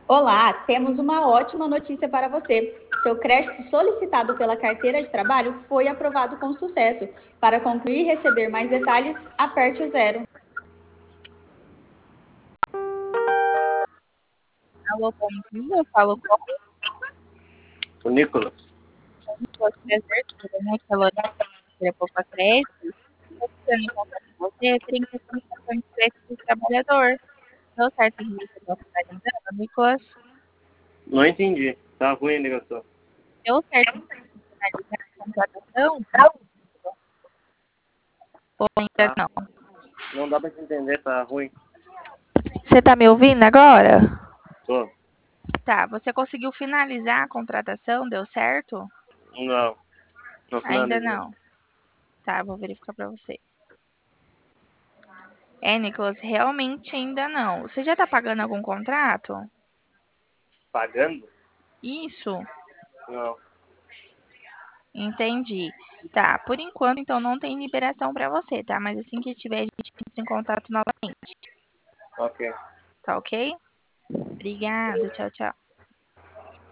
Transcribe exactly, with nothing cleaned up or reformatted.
Olá, temos uma ótima notícia para você. Seu crédito solicitado pela carteira de trabalho foi aprovado com sucesso. Para concluir e receber mais detalhes, aperte o zero. Alô, bom dia. Eu falo com O Nicolas. o prazer, tudo bem? Aqui é a Lorena, da Poupa Crédito. Estou precisando em contato com você referente à sua cartão de crédito do trabalhador. Deu certo de receber a finalizando, Nicolas? Não entendi. Tá ruim a ligação. Deu certo de finalizar a contratação? Ou ainda Tá. não? Não dá pra te entender, tá ruim. Você está me ouvindo agora? Tô. Tá, você conseguiu finalizar a contratação? Deu certo? Não. Não Ainda finalizei. não. Tá, vou verificar para você. É, Nicolas, realmente ainda não. Você já está pagando algum contrato? Pagando? Isso, Não. entendi. Tá, por enquanto, então, não tem liberação para você, tá? Mas assim que tiver, a gente entra em contato novamente, Ok. tá ok? Obrigada, tchau, tchau.